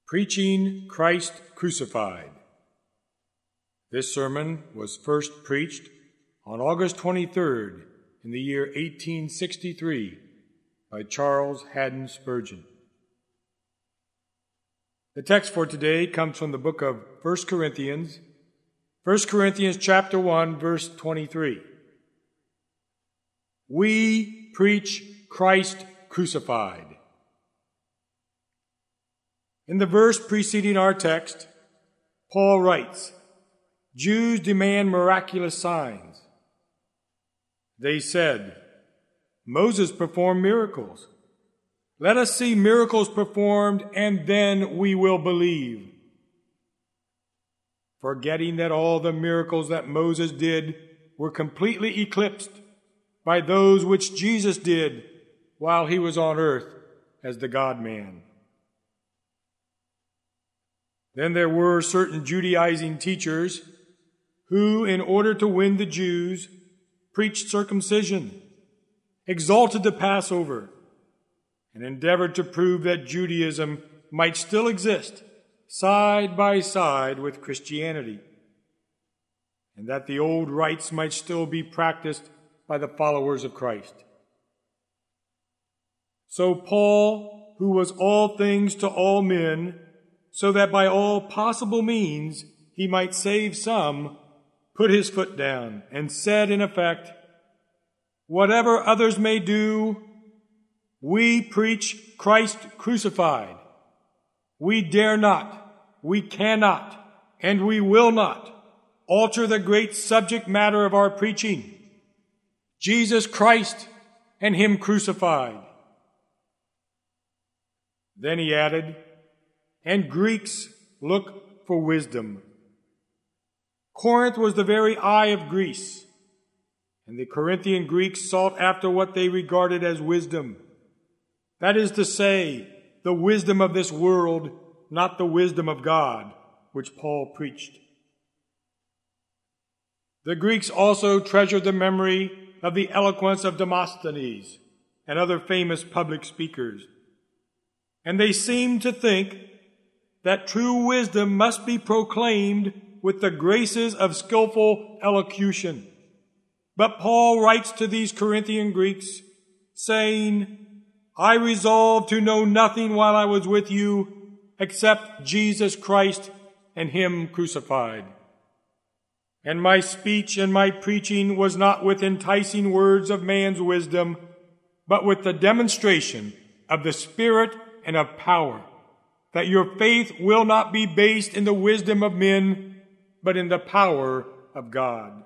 Preaching Christ Crucified. This sermon was first preached on August 23rd in the year 1863 by Charles Haddon Spurgeon. The text for today comes from the book of 1 Corinthians chapter 1, verse 23. We preach Christ crucified. In the verse preceding our text, Paul writes, Jews demand miraculous signs. They said, Moses performed miracles. Let us see miracles performed, and then we will believe. Forgetting that all the miracles that Moses did were completely eclipsed by those which Jesus did while he was on earth as the God-man. Then there were certain Judaizing teachers who, in order to win the Jews, preached circumcision, exalted the Passover, and endeavored to prove that Judaism might still exist side by side with Christianity, and that the old rites might still be practiced by the followers of Christ. So Paul, who was all things to all men, so that by all possible means he might save some, put his foot down and said in effect, whatever others may do, we preach Christ crucified. We dare not, we cannot, and we will not alter the great subject matter of our preaching, Jesus Christ and Him crucified. Then he added, and Greeks look for wisdom. Corinth was the very eye of Greece, and the Corinthian Greeks sought after what they regarded as wisdom. That is to say, the wisdom of this world, not the wisdom of God, which Paul preached. The Greeks also treasured the memory of the eloquence of Demosthenes and other famous public speakers, and they seemed to think that true wisdom must be proclaimed with the graces of skillful elocution. But Paul writes to these Corinthian Greeks, saying, I resolved to know nothing while I was with you except Jesus Christ and Him crucified. And my speech and my preaching was not with enticing words of man's wisdom, but with the demonstration of the Spirit and of power, that your faith will not be based in the wisdom of men, but in the power of God.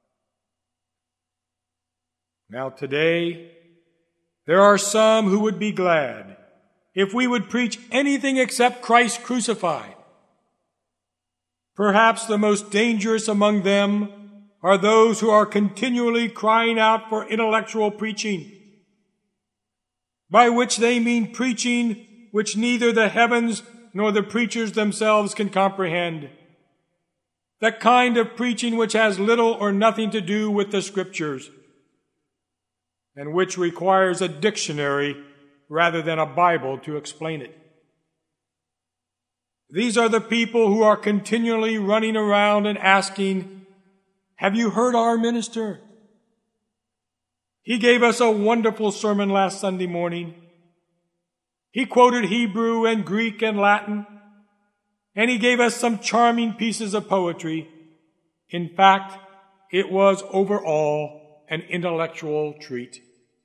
Now today, there are some who would be glad if we would preach anything except Christ crucified. Perhaps the most dangerous among them are those who are continually crying out for intellectual preaching, by which they mean preaching which neither the heavens nor the preachers themselves can comprehend. The kind of preaching which has little or nothing to do with the Scriptures, and which requires a dictionary rather than a Bible to explain it. These are the people who are continually running around and asking, have you heard our minister? He gave us a wonderful sermon last Sunday morning. He quoted Hebrew and Greek and Latin, and he gave us some charming pieces of poetry. In fact, it was overall an intellectual treat.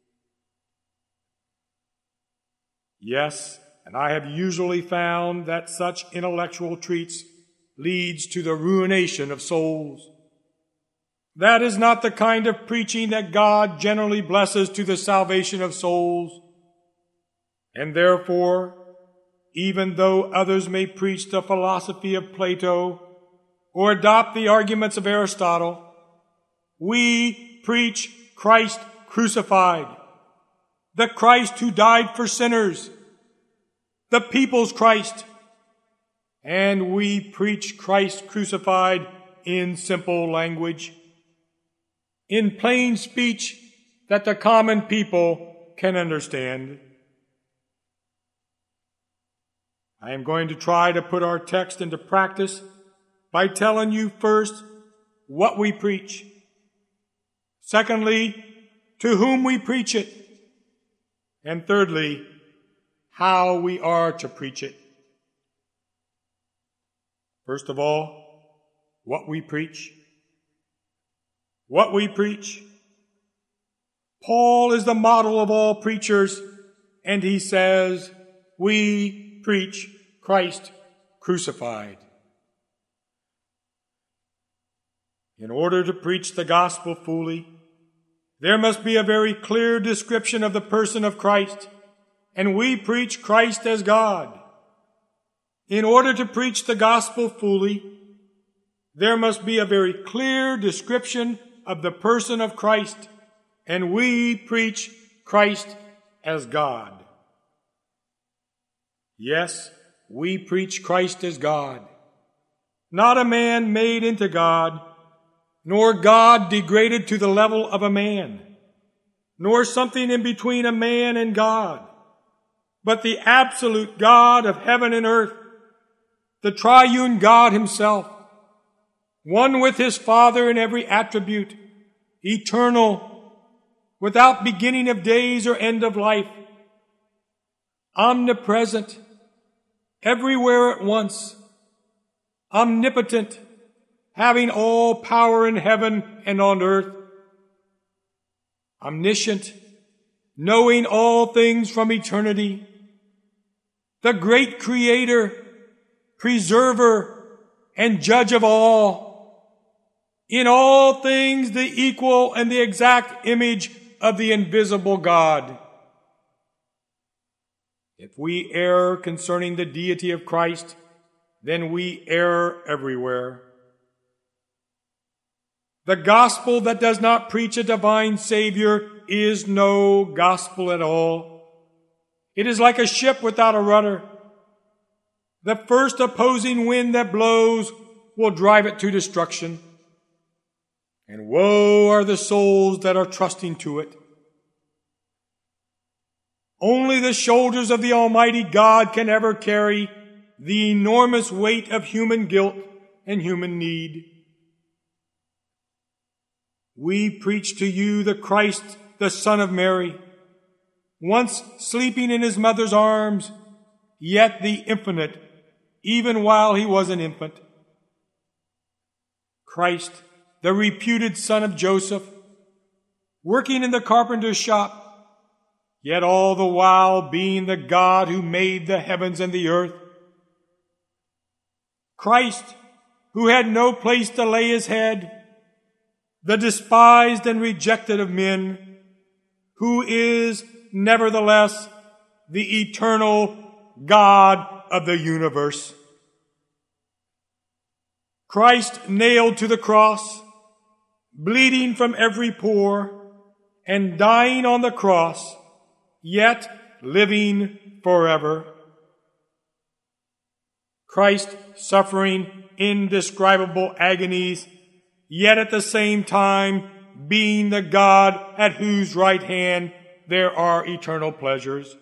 Yes, and I have usually found that such intellectual treats leads to the ruination of souls. That is not the kind of preaching that God generally blesses to the salvation of souls. And therefore, even though others may preach the philosophy of Plato or adopt the arguments of Aristotle, we preach Christ crucified, the Christ who died for sinners, the people's Christ, and we preach Christ crucified in simple language, in plain speech that the common people can understand. I am going to try to put our text into practice by telling you first what we preach. Secondly, to whom we preach it. And thirdly, how we are to preach it. First of all, what we preach. What we preach. Paul is the model of all preachers, and he says, we preach Christ crucified. In order to preach the gospel fully, there must be a very clear description of the person of Christ, and we preach Christ as God. In order to preach the gospel fully, there must be a very clear description of the person of Christ, and we preach Christ as God. Yes, we preach Christ as God, not a man made into God, nor God degraded to the level of a man, nor something in between a man and God, but the absolute God of heaven and earth, the triune God himself, one with his Father in every attribute, eternal, without beginning of days or end of life, omnipresent, everywhere at once, omnipotent, having all power in heaven and on earth, omniscient, knowing all things from eternity, the great Creator, preserver, and judge of all, in all things the equal and the exact image of the invisible God. If we err concerning the deity of Christ, then we err everywhere. The gospel that does not preach a divine Savior is no gospel at all. It is like a ship without a rudder. The first opposing wind that blows will drive it to destruction. And woe are the souls that are trusting to it. Only the shoulders of the Almighty God can ever carry the enormous weight of human guilt and human need. We preach to you the Christ, the Son of Mary, once sleeping in his mother's arms, yet the infinite, even while he was an infant. Christ, the reputed son of Joseph, working in the carpenter's shop, yet all the while being the God who made the heavens and the earth. Christ, who had no place to lay his head, the despised and rejected of men, who is nevertheless the eternal God of the universe. Christ nailed to the cross, bleeding from every pore, and dying on the cross, yet living forever. Christ suffering indescribable agonies, yet at the same time being the God at whose right hand there are eternal pleasures.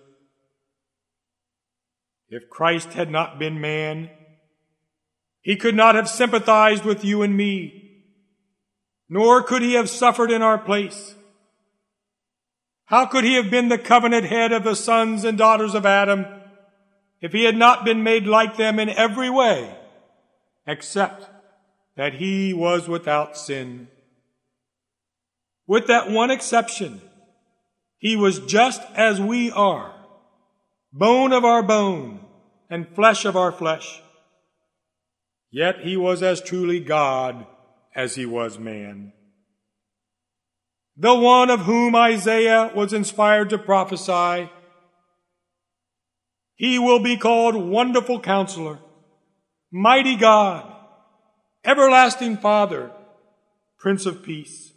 If Christ had not been man, he could not have sympathized with you and me, nor could he have suffered in our place. How could he have been the covenant head of the sons and daughters of Adam if he had not been made like them in every way, except that he was without sin? With that one exception, he was just as we are, bone of our bone and flesh of our flesh. Yet he was as truly God as he was man. The one of whom Isaiah was inspired to prophesy, he will be called Wonderful Counselor, Mighty God, Everlasting Father, Prince of Peace.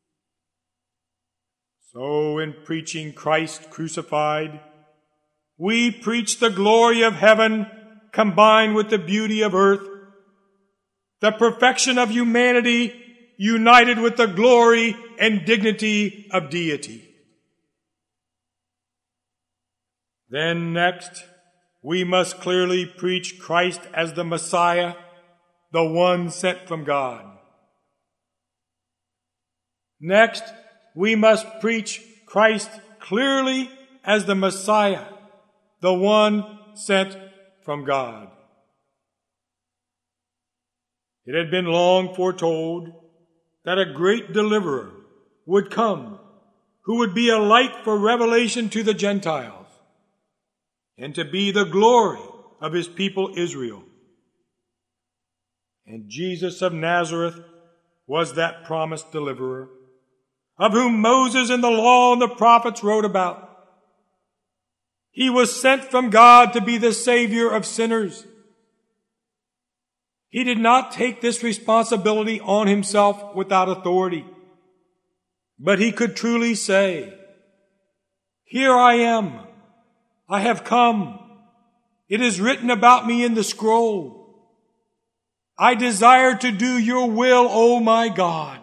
So in preaching Christ crucified, we preach the glory of heaven combined with the beauty of earth, the perfection of humanity united with the glory and dignity of deity. Then next, we must clearly preach Christ as the Messiah, the one sent from God. Next, we must preach Christ clearly as the Messiah, the one sent from God. It had been long foretold that a great deliverer would come, who would be a light for revelation to the Gentiles, and to be the glory of his people Israel. And Jesus of Nazareth was that promised deliverer, of whom Moses and the law and the prophets wrote about. He was sent from God to be the Savior of sinners. He did not take this responsibility on himself without authority, but he could truly say, "Here I am. I have come. It is written about me in the scroll. I desire to do your will, O my God."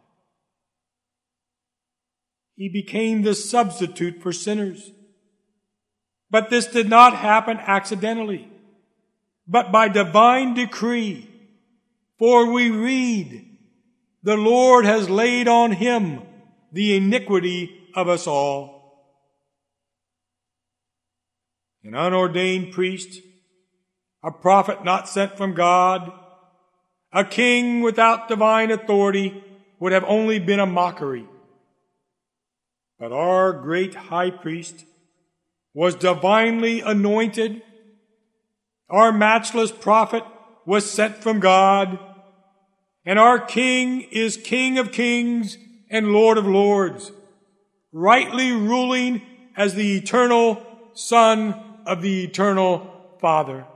He became the substitute for sinners. But this did not happen accidentally, but by divine decree. For we read, "The Lord has laid on him the iniquity of us all." An unordained priest, a prophet not sent from God, a king without divine authority would have only been a mockery. But our great high priest was divinely anointed. Our matchless prophet was sent from God. And our King is King of kings and Lord of lords, rightly ruling as the eternal Son of the eternal Father.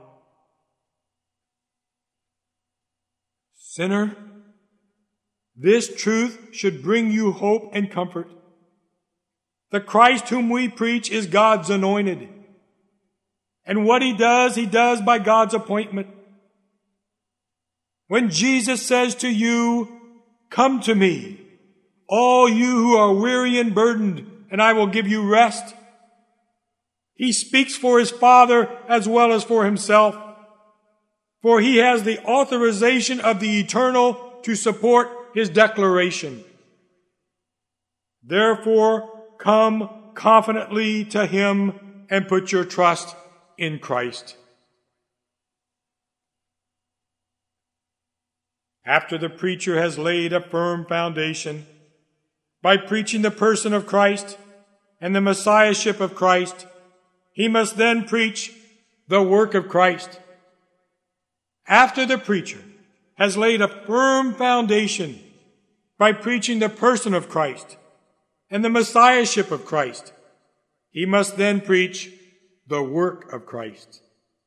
Sinner, this truth should bring you hope and comfort. The Christ whom we preach is God's anointed. And what he does by God's appointment. When Jesus says to you, "Come to me, all you who are weary and burdened, and I will give you rest," he speaks for his Father as well as for himself. For he has the authorization of the eternal to support his declaration. Therefore, come confidently to him and put your trust in Christ. After the preacher has laid a firm foundation by preaching the person of Christ and the Messiahship of Christ, he must then preach the work of Christ. After the preacher has laid a firm foundation by preaching the person of Christ and the Messiahship of Christ, he must then preach the work of Christ.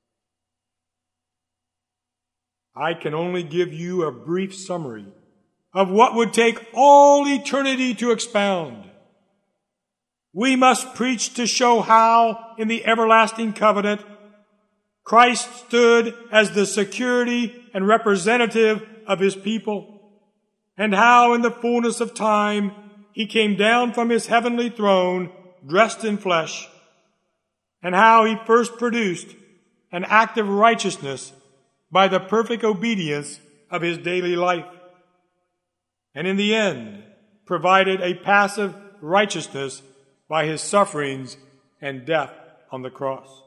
I can only give you a brief summary of what would take all eternity to expound. We must preach to show how, in the everlasting covenant, Christ stood as the security and representative of his people, and how, in the fullness of time, he came down from his heavenly throne dressed in flesh, and how he first produced an act of righteousness by the perfect obedience of his daily life, and in the end provided a passive righteousness by his sufferings and death on the cross.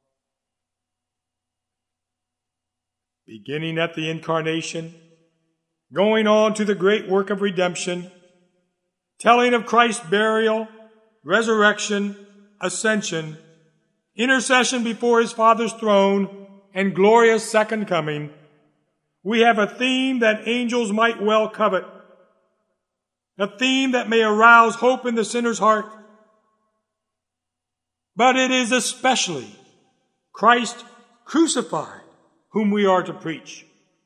Beginning at the incarnation, going on to the great work of redemption, telling of Christ's burial, resurrection, ascension, intercession before his Father's throne, and glorious second coming, we have a theme that angels might well covet, a theme that may arouse hope in the sinner's heart. But it is especially Christ crucified whom we are to preach.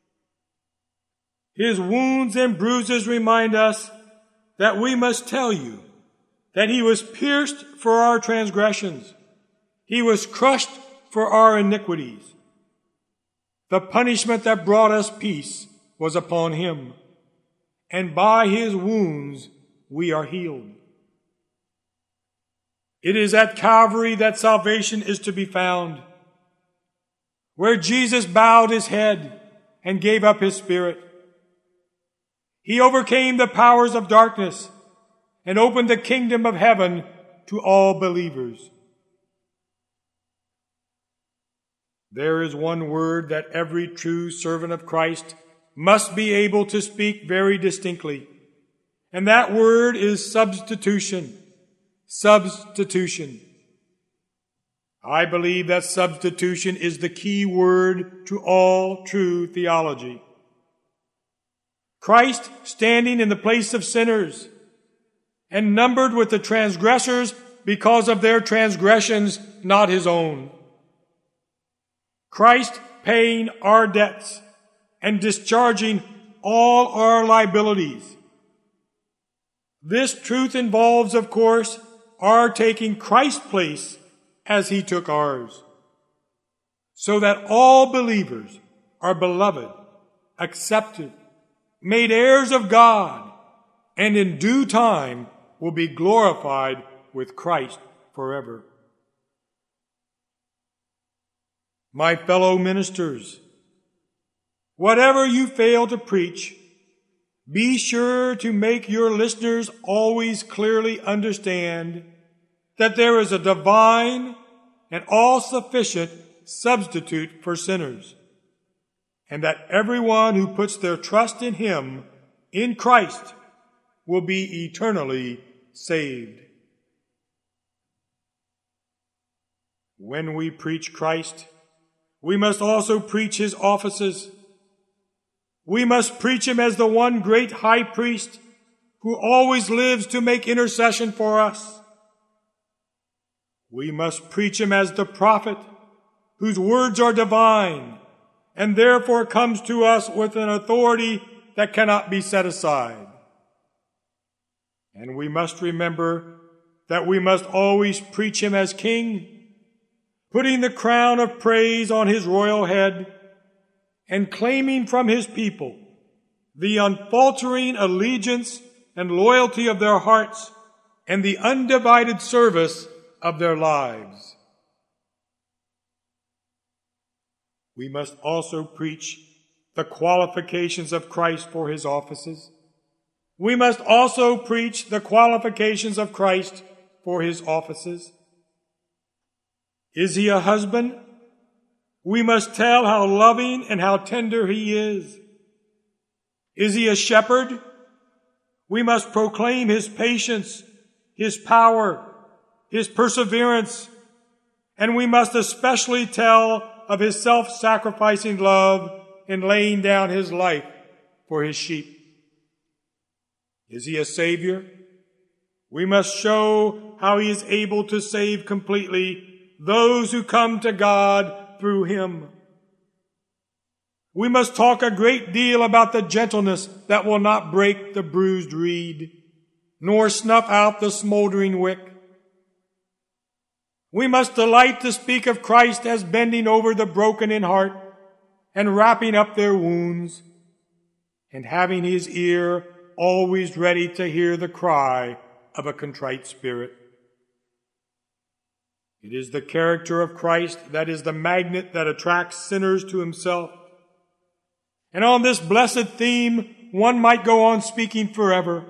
His wounds and bruises remind us that we must tell you that he was pierced for our transgressions. He was crushed for our iniquities. The punishment that brought us peace was upon him, and by his wounds we are healed. It is at Calvary that salvation is to be found, where Jesus bowed his head and gave up his spirit. He overcame the powers of darkness and opened the kingdom of heaven to all believers. There is one word that every true servant of Christ must be able to speak very distinctly, and that word is substitution. Substitution. I believe that substitution is the key word to all true theology. Christ standing in the place of sinners and numbered with the transgressors because of their transgressions, not his own. Christ paying our debts and discharging all our liabilities. This truth involves, of course, our taking Christ's place as he took ours, so that all believers are beloved, accepted, made heirs of God, and in due time will be glorified with Christ forever. My fellow ministers, whatever you fail to preach, be sure to make your listeners always clearly understand that there is a divine and all-sufficient substitute for sinners, and that everyone who puts their trust in him, in Christ, will be eternally saved. When we preach Christ, we must also preach his offices. We must preach him as the one great high priest who always lives to make intercession for us. We must preach him as the prophet whose words are divine and therefore comes to us with an authority that cannot be set aside. And we must remember that we must always preach him as king, putting the crown of praise on his royal head and claiming from his people the unfaltering allegiance and loyalty of their hearts and the undivided service of their lives. We must also preach the qualifications of Christ for his offices. We must also preach the qualifications of Christ for his offices. Is he a husband? We must tell how loving and how tender he is. Is he a shepherd? We must proclaim his patience, his power, his perseverance, and we must especially tell of his self-sacrificing love in laying down his life for his sheep. Is he a Savior? We must show how he is able to save completely those who come to God through him. We must talk a great deal about the gentleness that will not break the bruised reed, nor snuff out the smoldering wick. We must delight to speak of Christ as bending over the broken in heart and wrapping up their wounds, and having his ear always ready to hear the cry of a contrite spirit. It is the character of Christ that is the magnet that attracts sinners to himself. And on this blessed theme, one might go on speaking forever.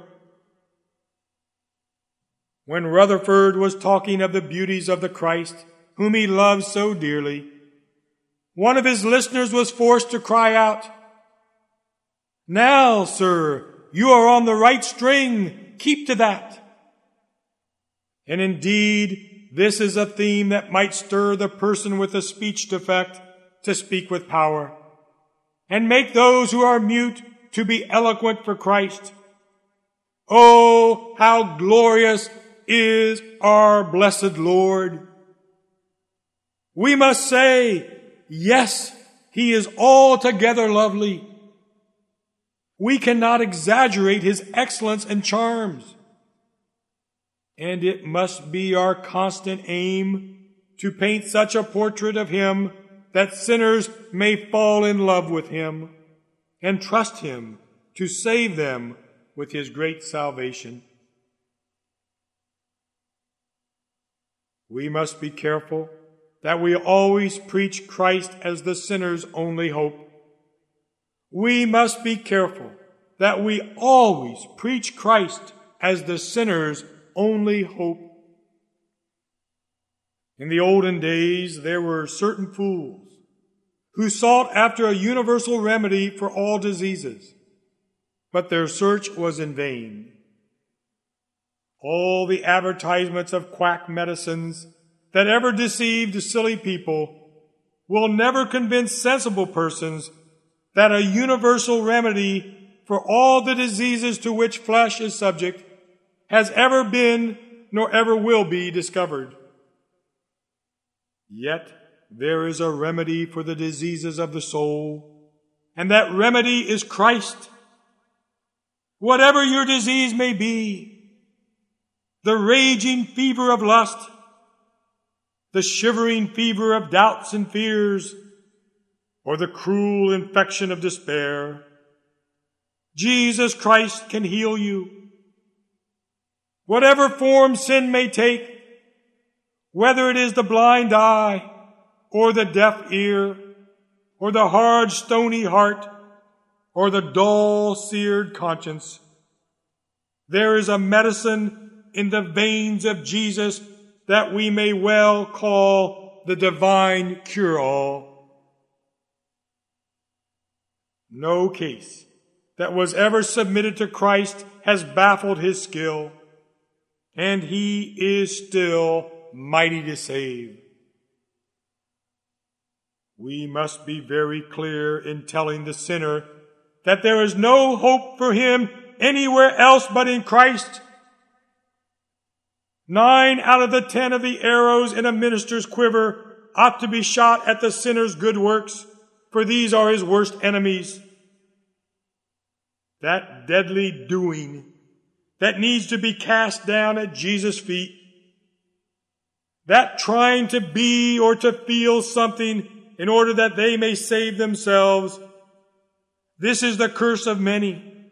When Rutherford was talking of the beauties of the Christ, whom he loved so dearly, one of his listeners was forced to cry out, "Now, sir, you are on the right string. Keep to that." And indeed, this is a theme that might stir the person with a speech defect to speak with power, and make those who are mute to be eloquent for Christ. Oh, how glorious is our blessed Lord! We must say, yes, he is altogether lovely. We cannot exaggerate his excellence and charms. And it must be our constant aim to paint such a portrait of him that sinners may fall in love with him and trust him to save them with his great salvation. We must be careful that we always preach Christ as the sinner's only hope. We must be careful that we always preach Christ as the sinner's only hope. In the olden days, there were certain fools who sought after a universal remedy for all diseases, but their search was in vain. All the advertisements of quack medicines that ever deceived silly people will never convince sensible persons that a universal remedy for all the diseases to which flesh is subject has ever been nor ever will be discovered. Yet there is a remedy for the diseases of the soul, and that remedy is Christ. Whatever your disease may be, the raging fever of lust, the shivering fever of doubts and fears, or the cruel infection of despair, Jesus Christ can heal you. Whatever form sin may take, whether it is the blind eye, or the deaf ear, or the hard, stony heart, or the dull, seared conscience, there is a medicine in the veins of Jesus that we may well call the divine cure-all. No case that was ever submitted to Christ has baffled his skill, and he is still mighty to save. We must be very clear in telling the sinner that there is no hope for him anywhere else but in Christ. 9 out of the 10 of the arrows in a minister's quiver ought to be shot at the sinner's good works, for these are his worst enemies. That deadly doing that needs to be cast down at Jesus' feet, that trying to be or to feel something in order that they may save themselves, this is the curse of many.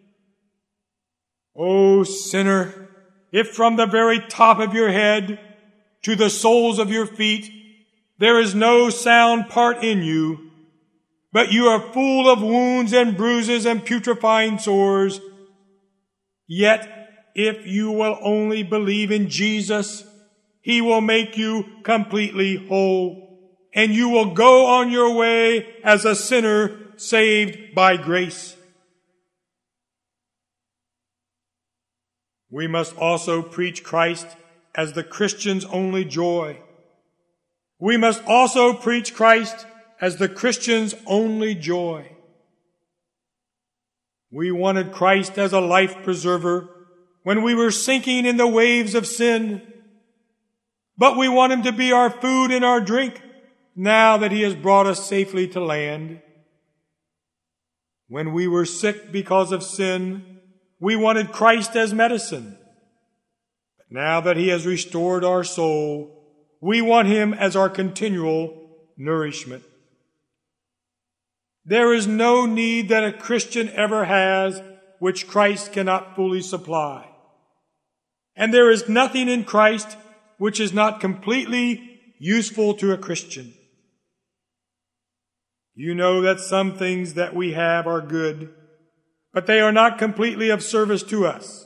O sinner, if from the very top of your head to the soles of your feet there is no sound part in you, but you are full of wounds and bruises and putrefying sores, yet if you will only believe in Jesus, he will make you completely whole, and you will go on your way as a sinner saved by grace. We must also preach Christ as the Christian's only joy. We must also preach Christ as the Christian's only joy. We wanted Christ as a life preserver when we were sinking in the waves of sin, but we want him to be our food and our drink now that he has brought us safely to land. When we were sick because of sin, we wanted Christ as medicine. But now that he has restored our soul, we want him as our continual nourishment. There is no need that a Christian ever has which Christ cannot fully supply. And there is nothing in Christ which is not completely useful to a Christian. You know that some things that we have are good, but they are not completely of service to us.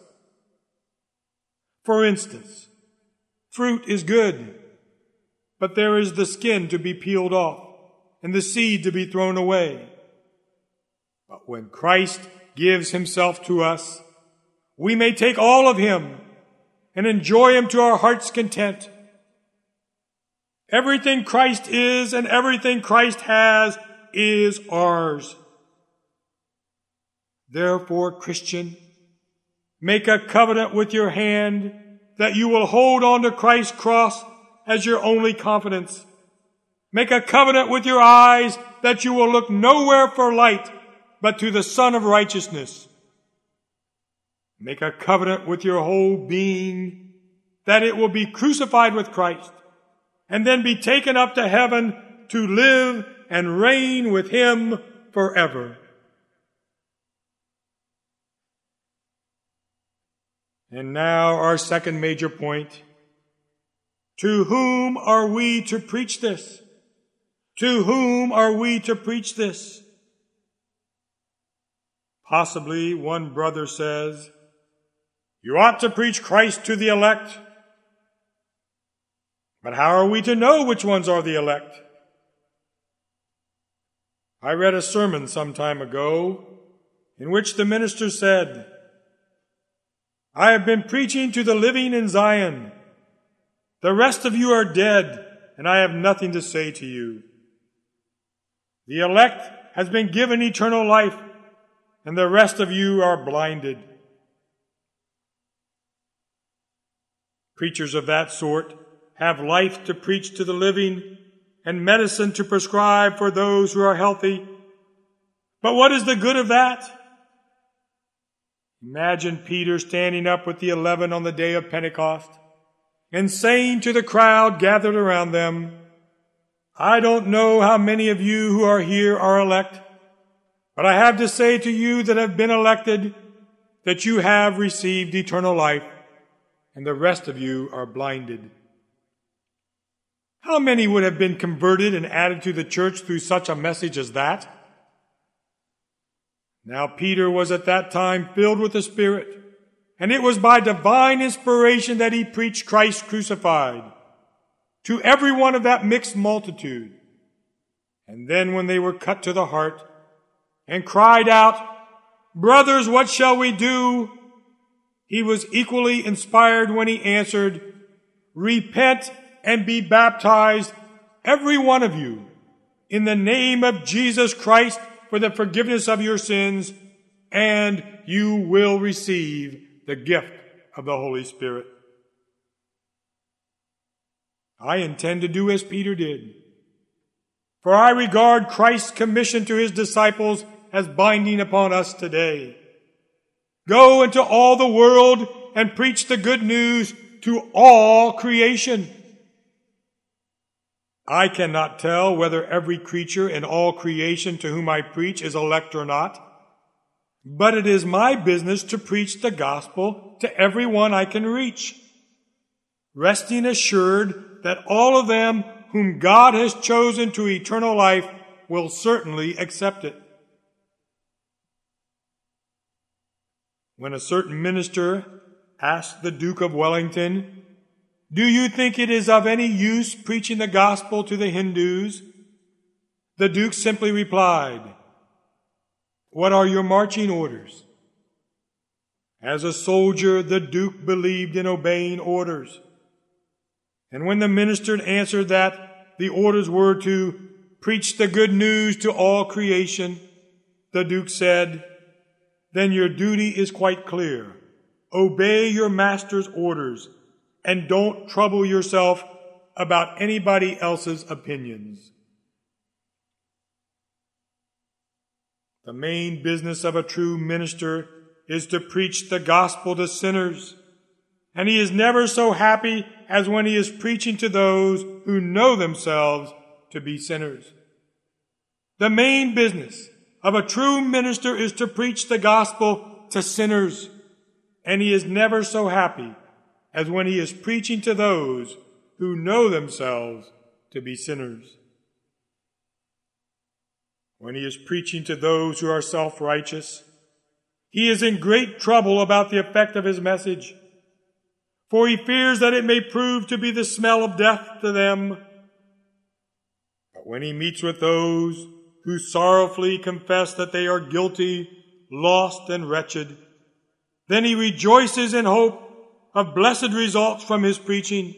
For instance, fruit is good, but there is the skin to be peeled off and the seed to be thrown away. But when Christ gives himself to us, we may take all of him and enjoy him to our heart's content. Everything Christ is and everything Christ has is ours. Therefore, Christian, make a covenant with your hand that you will hold on to Christ's cross as your only confidence. Make a covenant with your eyes that you will look nowhere for light but to the Son of Righteousness. Make a covenant with your whole being that it will be crucified with Christ and then be taken up to heaven to live and reign with him forever. And now our second major point, To whom are we to preach this? To whom are we to preach this? Possibly one brother says, you ought to preach Christ to the elect. But how are we to know which ones are the elect? I read a sermon some time ago in which the minister said, I have been preaching to the living in Zion. The rest of you are dead, and I have nothing to say to you. The elect has been given eternal life, and the rest of you are blinded. Preachers of that sort have life to preach to the living and medicine to prescribe for those who are healthy. But what is the good of that? Imagine Peter standing up with the 11 on the day of Pentecost and saying to the crowd gathered around them, I don't know how many of you who are here are elect, but I have to say to you that have been elected that you have received eternal life, and the rest of you are blinded. How many would have been converted and added to the church through such a message as that? Now Peter was at that time filled with the Spirit, and it was by divine inspiration that he preached Christ crucified to every one of that mixed multitude. And then when they were cut to the heart and cried out, Brothers, what shall we do? He was equally inspired when he answered, Repent and be baptized, every one of you, in the name of Jesus Christ for the forgiveness of your sins, and you will receive the gift of the Holy Spirit. I intend to do as Peter did, for I regard Christ's commission to his disciples as binding upon us today. Go into all the world and preach the good news to all creation. I cannot tell whether every creature in all creation to whom I preach is elect or not, but it is my business to preach the gospel to everyone I can reach, resting assured that all of them whom God has chosen to eternal life will certainly accept it. When a certain minister asked the Duke of Wellington, Do you think it is of any use preaching the gospel to the Hindus? The Duke simply replied, What are your marching orders? As a soldier, the Duke believed in obeying orders. And when the minister answered that the orders were to preach the good news to all creation, the Duke said, Then your duty is quite clear. Obey your master's orders and don't trouble yourself about anybody else's opinions. The main business of a true minister is to preach the gospel to sinners, and he is never so happy as when he is preaching to those who know themselves to be sinners. The main business of a true minister is to preach the gospel to sinners, and he is never so happy as when he is preaching to those who know themselves to be sinners. When he is preaching to those who are self-righteous, he is in great trouble about the effect of his message, for he fears that it may prove to be the smell of death to them. But when he meets with those who sorrowfully confess that they are guilty, lost, and wretched, then he rejoices in hope of blessed results from his preaching.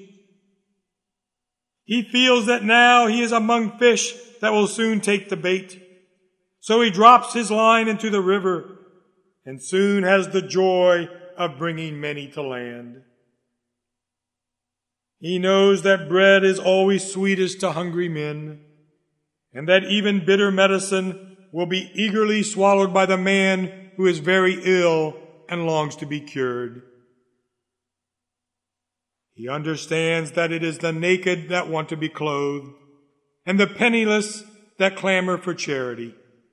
He feels that now he is among fish that will soon take the bait. So he drops his line into the river and soon has the joy of bringing many to land. He knows that bread is always sweetest to hungry men, and that even bitter medicine will be eagerly swallowed by the man who is very ill and longs to be cured. He understands that it is the naked that want to be clothed, and the penniless that clamor for charity.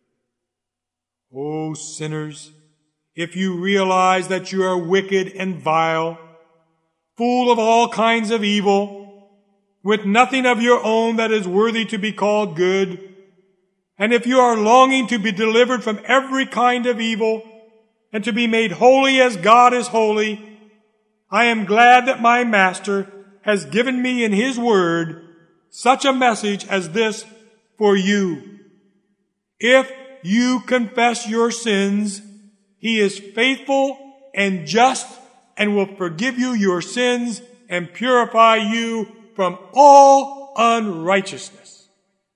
Oh, sinners, if you realize that you are wicked and vile, full of all kinds of evil, with nothing of your own that is worthy to be called good, and if you are longing to be delivered from every kind of evil and to be made holy as God is holy, I am glad that my Master has given me in His Word such a message as this for you. If you confess your sins, He is faithful and just and will forgive you your sins and purify you from all unrighteousness.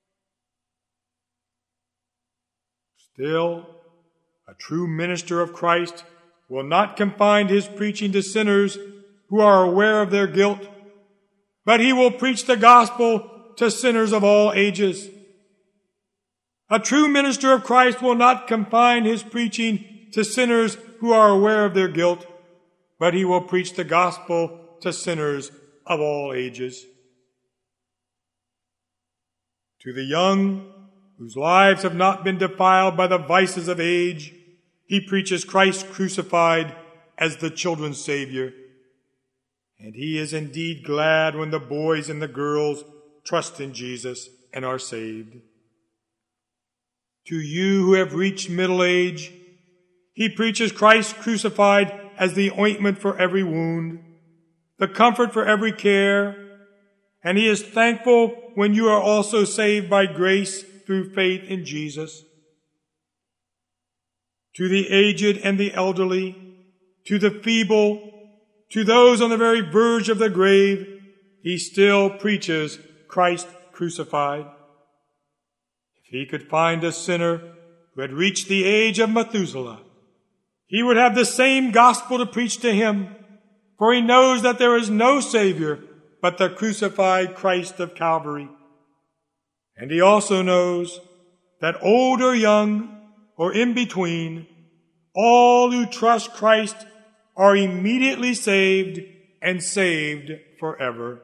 Still, a true minister of Christ will not confine his preaching to sinners who are aware of their guilt, but he will preach the gospel to sinners of all ages. A true minister of Christ will not confine his preaching to sinners who are aware of their guilt, but he will preach the gospel to sinners of all ages. To the young, whose lives have not been defiled by the vices of age, he preaches Christ crucified as the children's Savior. And he is indeed glad when the boys and the girls trust in Jesus and are saved. To you who have reached middle age, he preaches Christ crucified as the ointment for every wound, the comfort for every care, and he is thankful when you are also saved by grace through faith in Jesus. To the aged and the elderly, to the feeble, to those on the very verge of the grave, he still preaches Christ crucified. If he could find a sinner who had reached the age of Methuselah, he would have the same gospel to preach to him, for he knows that there is no Savior but the crucified Christ of Calvary. And he also knows that old or young or in between, all who trust Christ are immediately saved and saved forever.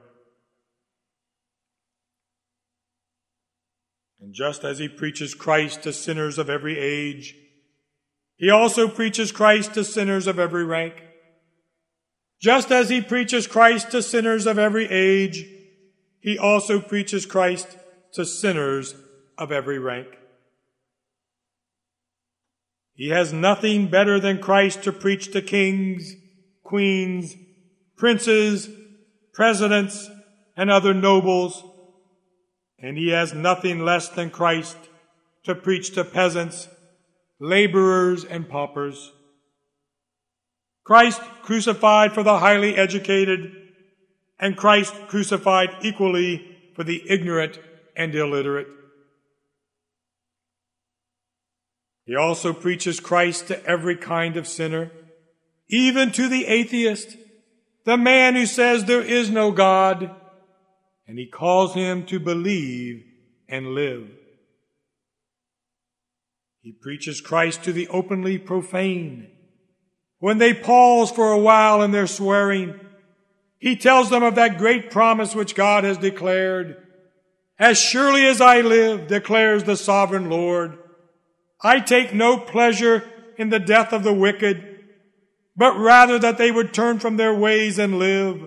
And just as he preaches Christ to sinners of every age, he also preaches Christ to sinners of every rank. Just as he preaches Christ to sinners of every age, he also preaches Christ to sinners of every rank. He has nothing better than Christ to preach to kings, queens, princes, presidents, and other nobles, and he has nothing less than Christ to preach to peasants, laborers, and paupers. Christ crucified for the highly educated, and Christ crucified equally for the ignorant and illiterate. He also preaches Christ to every kind of sinner, even to the atheist, the man who says there is no God, and he calls him to believe and live. He preaches Christ to the openly profane. When they pause for a while in their swearing, he tells them of that great promise which God has declared. As surely as I live, declares the sovereign Lord, I take no pleasure in the death of the wicked, but rather that they would turn from their ways and live.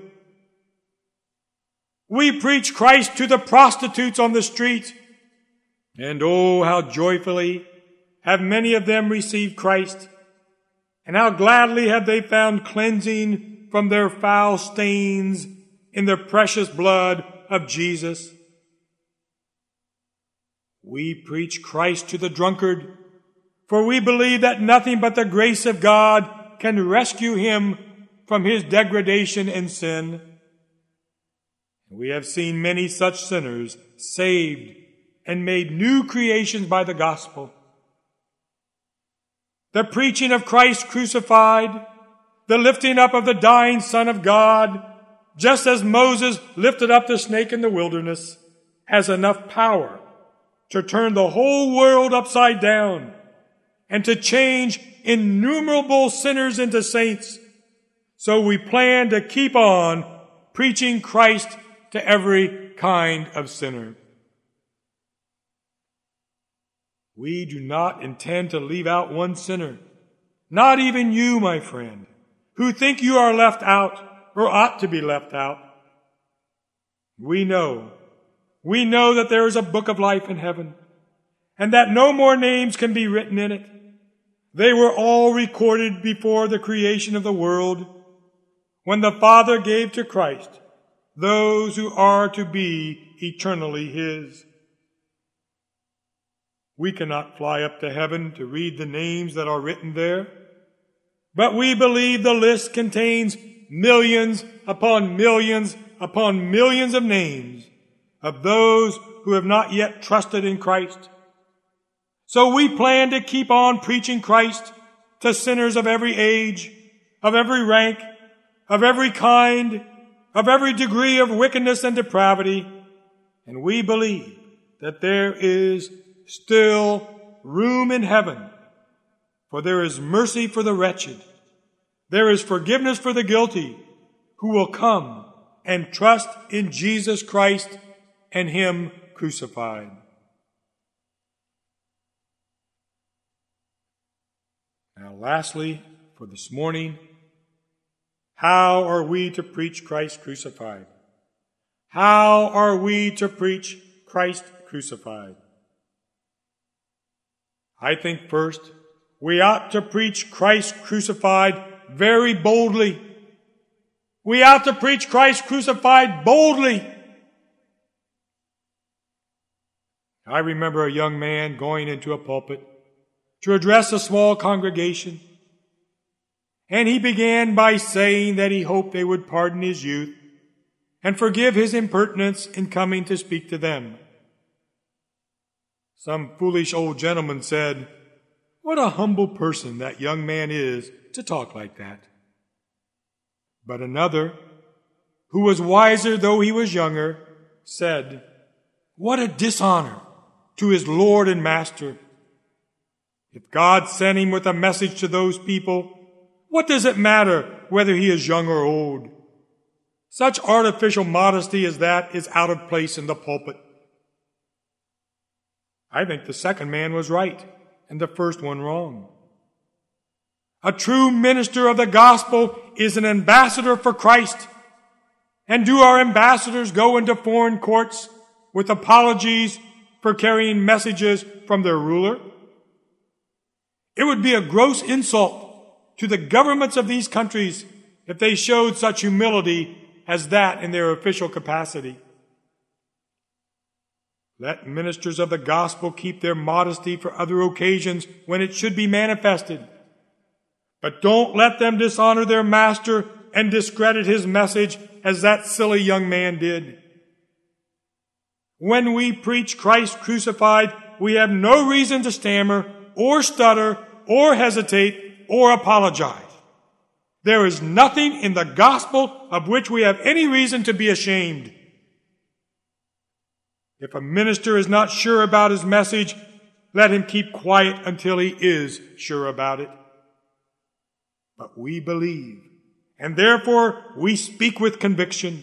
We preach Christ to the prostitutes on the street, and oh, how joyfully have many of them received Christ, and how gladly have they found cleansing from their foul stains in the precious blood of Jesus. We preach Christ to the drunkard, for we believe that nothing but the grace of God can rescue him from his degradation and sin. We have seen many such sinners saved and made new creations by the gospel. The preaching of Christ crucified, the lifting up of the dying Son of God, just as Moses lifted up the snake in the wilderness, has enough power to turn the whole world upside down and to change innumerable sinners into saints. So we plan to keep on preaching Christ to every kind of sinner. We do not intend to leave out one sinner, not even you, my friend, who think you are left out or ought to be left out. We know that there is a book of life in heaven, and that no more names can be written in it. They were all recorded before the creation of the world, when the Father gave to Christ those who are to be eternally His. We cannot fly up to heaven to read the names that are written there, but we believe the list contains millions upon millions upon millions of names of those who have not yet trusted in Christ. So we plan to keep on preaching Christ to sinners of every age, of every rank, of every kind, of every degree of wickedness and depravity, and we believe that there is still room in heaven, for there is mercy for the wretched, there is forgiveness for the guilty, who will come and trust in Jesus Christ and Him crucified. Now lastly, for this morning, how are we to preach Christ crucified? How are we to preach Christ crucified? I think first, we ought to preach Christ crucified very boldly. We ought to preach Christ crucified boldly. I remember a young man going into a pulpit to address a small congregation, and he began by saying that he hoped they would pardon his youth and forgive his impertinence in coming to speak to them. Some foolish old gentleman said, "What a humble person that young man is to talk like that." But another, who was wiser though he was younger, said, "What a dishonor to his Lord and Master. If God sent him with a message to those people, what does it matter whether he is young or old? Such artificial modesty as that is out of place in the pulpit." I think the second man was right and the first one wrong. A true minister of the gospel is an ambassador for Christ. And do our ambassadors go into foreign courts with apologies for carrying messages from their ruler? It would be a gross insult to the governments of these countries if they showed such humility as that in their official capacity. Let ministers of the gospel keep their modesty for other occasions when it should be manifested. But don't let them dishonor their master and discredit his message as that silly young man did. When we preach Christ crucified, we have no reason to stammer or stutter or hesitate or apologize. There is nothing in the gospel of which we have any reason to be ashamed. If a minister is not sure about his message, let him keep quiet until he is sure about it. But we believe, and therefore we speak with conviction.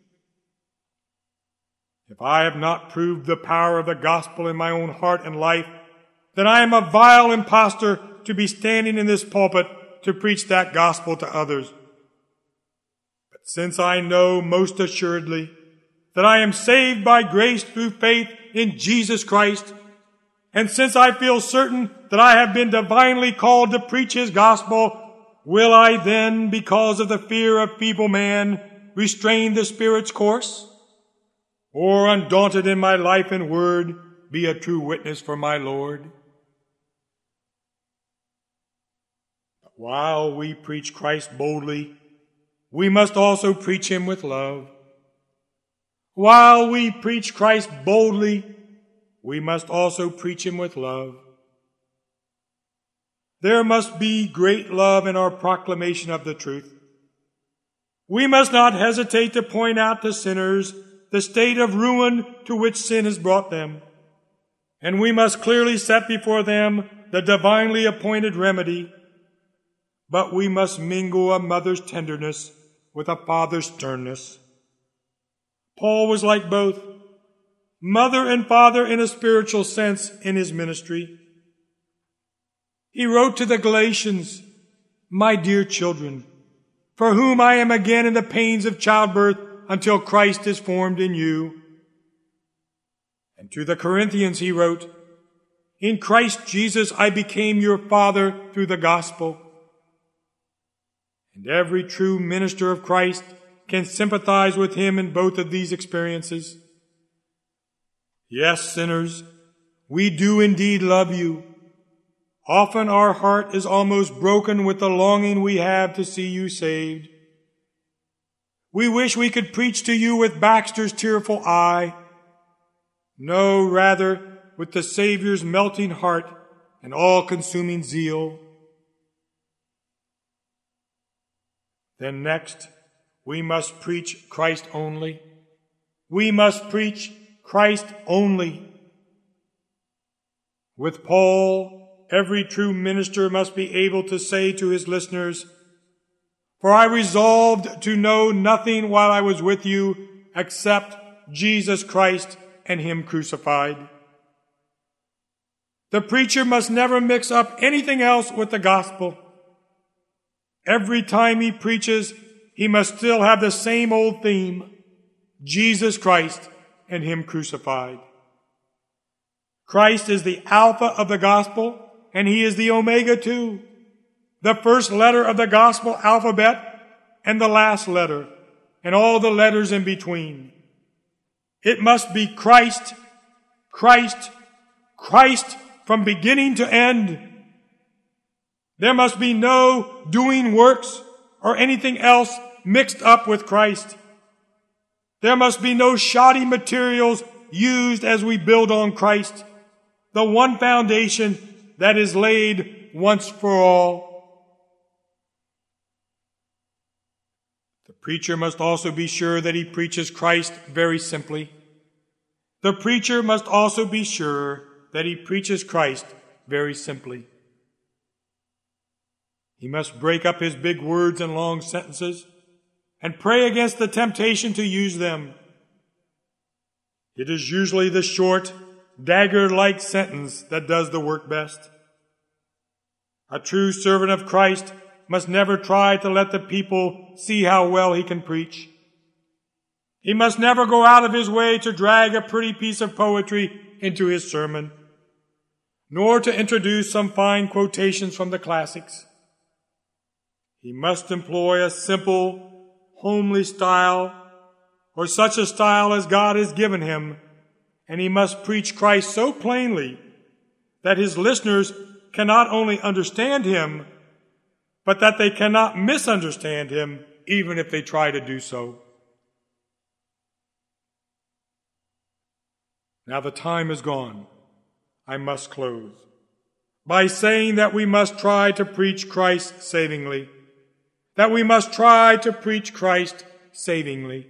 If I have not proved the power of the gospel in my own heart and life, then I am a vile impostor to be standing in this pulpit to preach that gospel to others. But since I know most assuredly that I am saved by grace through faith in Jesus Christ, and since I feel certain that I have been divinely called to preach His gospel, will I then, because of the fear of feeble man, restrain the Spirit's course? Or, undaunted in my life and word, be a true witness for my Lord? But while we preach Christ boldly, we must also preach Him with love. While we preach Christ boldly, we must also preach Him with love. There must be great love in our proclamation of the truth. We must not hesitate to point out to sinners the state of ruin to which sin has brought them. And we must clearly set before them the divinely appointed remedy. But we must mingle a mother's tenderness with a father's sternness. Paul was like both, mother and father in a spiritual sense in his ministry. He wrote to the Galatians, "My dear children, for whom I am again in the pains of childbirth until Christ is formed in you. And to the Corinthians he wrote, in Christ Jesus I became your father through the gospel. And every true minister of Christ can sympathize with him in both of these experiences. Yes, sinners, we do indeed love you. Often our heart is almost broken with the longing we have to see you saved. We wish we could preach to you with Baxter's tearful eye. No, rather, with the Savior's melting heart and all-consuming zeal. Then next, we must preach Christ only. We must preach Christ only. With Paul, every true minister must be able to say to his listeners, for I resolved to know nothing while I was with you except Jesus Christ and Him crucified. The preacher must never mix up anything else with the gospel. Every time he preaches, he must still have the same old theme, Jesus Christ and Him crucified. Christ is the Alpha of the gospel, and He is the Omega too. The first letter of the gospel alphabet and the last letter, and all the letters in between. It must be Christ, Christ, Christ from beginning to end. There must be no doing works or anything else mixed up with Christ. There must be no shoddy materials used as we build on Christ, the one foundation that is laid once for all. The preacher must also be sure that he preaches Christ very simply. The preacher must also be sure that he preaches Christ very simply. He must break up his big words and long sentences and pray against the temptation to use them. It is usually the short, dagger-like sentence that does the work best. A true servant of Christ must never try to let the people see how well he can preach. He must never go out of his way to drag a pretty piece of poetry into his sermon, nor to introduce some fine quotations from the classics. He must employ a simple, homely style, or such a style as God has given him, and he must preach Christ so plainly that his listeners can not only understand him, but that they cannot misunderstand him, even if they try to do so. Now the time is gone. I must close by saying that we must try to preach Christ savingly. That we must try to preach Christ savingly.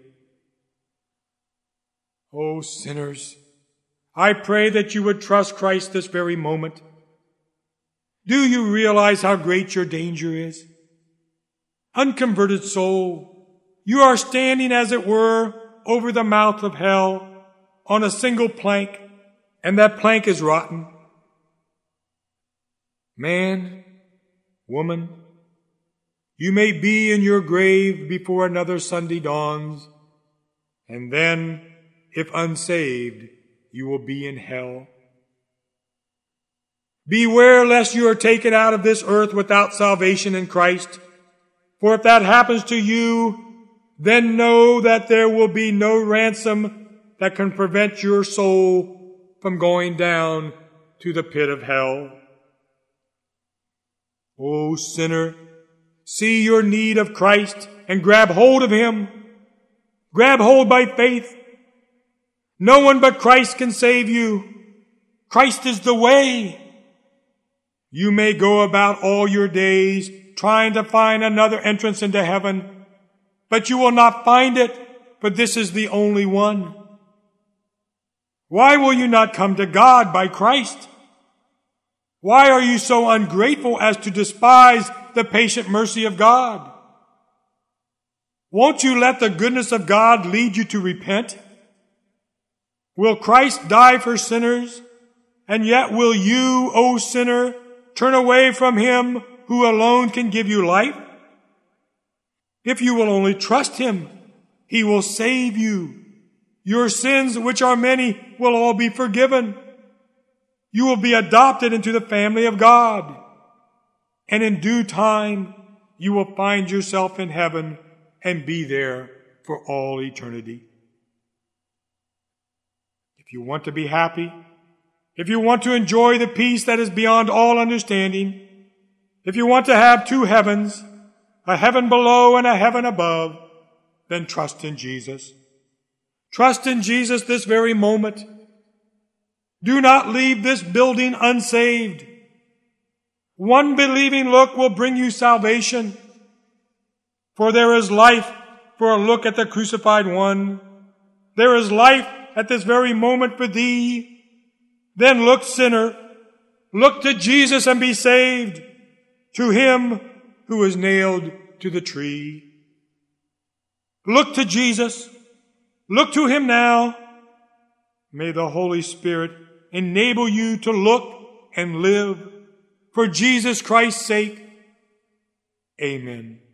Oh, sinners, I pray that you would trust Christ this very moment. Do you realize how great your danger is? Unconverted soul, you are standing, as it were, over the mouth of hell on a single plank, and that plank is rotten. Man, woman, you may be in your grave before another Sunday dawns, and then, if unsaved, you will be in hell. Beware lest you are taken out of this earth without salvation in Christ. For if that happens to you, then know that there will be no ransom that can prevent your soul from going down to the pit of hell. O sinner, see your need of Christ and grab hold of Him. Grab hold by faith. No one but Christ can save you. Christ is the way. You may go about all your days trying to find another entrance into heaven, but you will not find it, for this is the only one. Why will you not come to God by Christ? Why are you so ungrateful as to despise the patient mercy of God? Won't you let the goodness of God lead you to repent? Will Christ die for sinners, and yet will you, O sinner, turn away from Him who alone can give you life? If you will only trust Him, He will save you. Your sins, which are many, will all be forgiven. You will be adopted into the family of God. And in due time, you will find yourself in heaven and be there for all eternity. If you want to be happy, if you want to enjoy the peace that is beyond all understanding, if you want to have two heavens, a heaven below and a heaven above, then trust in Jesus. Trust in Jesus this very moment. Do not leave this building unsaved. One believing look will bring you salvation. For there is life for a look at the crucified one. There is life at this very moment for thee. Then look, sinner, look to Jesus and be saved, to him who is nailed to the tree. Look to Jesus. Look to him now. May the Holy Spirit enable you to look and live for Jesus Christ's sake. Amen.